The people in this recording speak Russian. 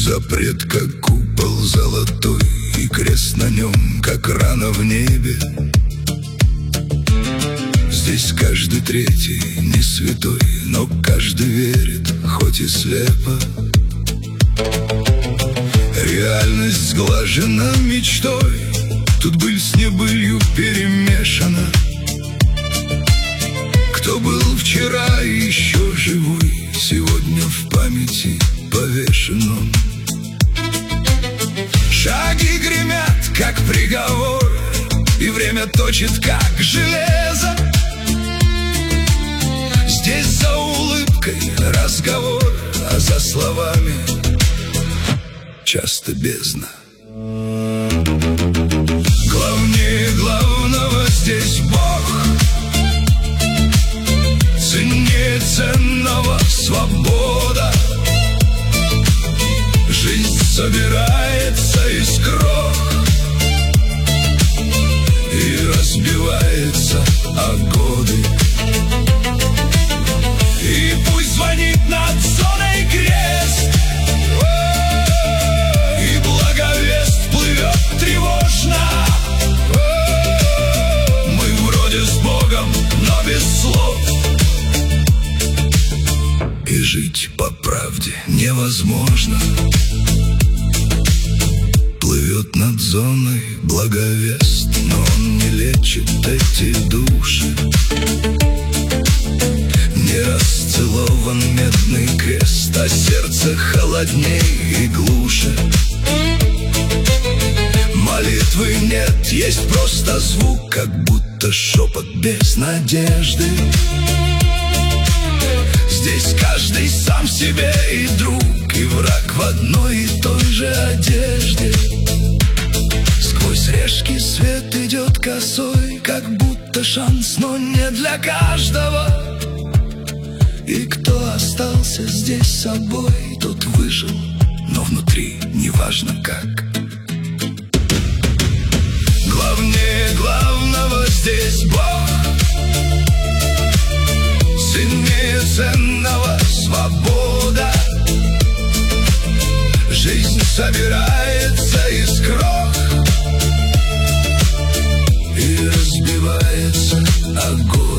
Запрет, как купол золотой, и крест на нем, как рана в небе. Здесь каждый третий не святой, но каждый верит, хоть и слепо. Реальность сглажена мечтой, тут быль с небылью перемешана. Кто был вчера еще живой, сегодня в памяти повешен он. Шаги гремят, как приговор, и время точит, как железо. Здесь за улыбкой разговор, а за словами часто бездна. Главнее главного здесь Бог, ценнее ценного свобода. Жизнь собирается из крох и разбивается о годы. И пусть звонит над зоной крест, и благовест плывет тревожно. Мы вроде с Богом, но без слов. И жить по правде невозможно. Плывет над зоной благовест, но он не лечит эти души. Не расцелован медный крест, а сердце холодней и глуше. Молитвы нет, есть просто звук, как будто шепот без надежды. Здесь каждый сам себе и друг, и враг в одной и той же одежде. Сквозь решки свет идет косой, как будто шанс, но не для каждого. И кто остался здесь собой, тот выжил, но внутри неважно как. Главнее главного здесь Бог, ценнее ценного свобода. Жизнь собирается из крох и разбивается о годы.